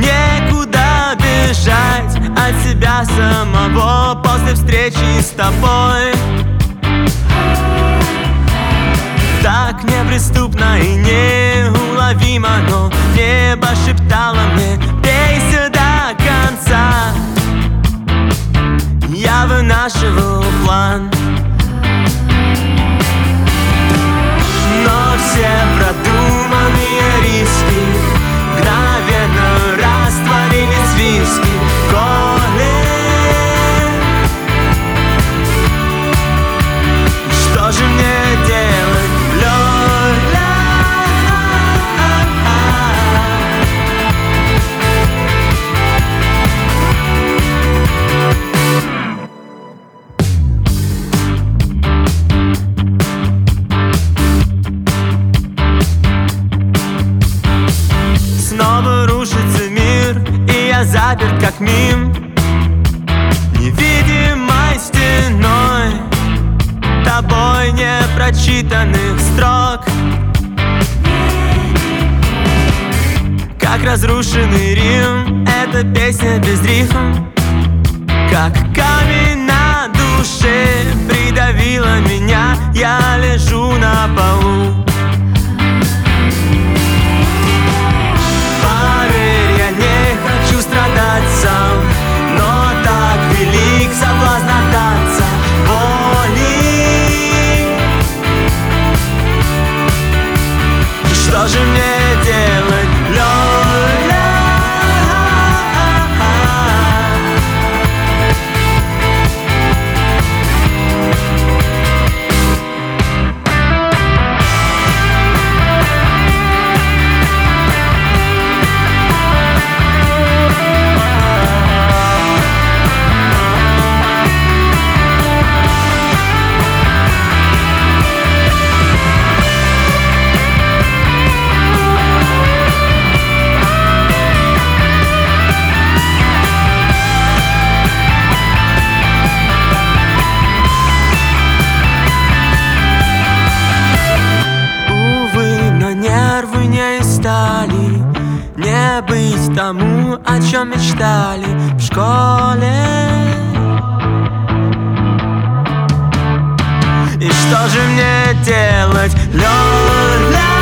некуда бежать от себя самого после встречи с тобой. Так неприступно и неуловимо, но небо шептало мне: бейся до конца. Я вынашивал план, но все продуманные риски мгновенно растворились в виски, коле. Что же мне делать, Лёля? Снова рушится мир, и я заперт как мим невидимой стеной тобой непрочитанных строк. Как разрушенный Рим, эта песня без рифм, как камень на душе придавила меня. Я лежу на полу. Поверь, я не хочу страдать сам, но так велик соблазн отдаться боли. Что же мне делать, Лёля? Не быть тому, о чем мечтали в школе. И что же мне делать, Лёля?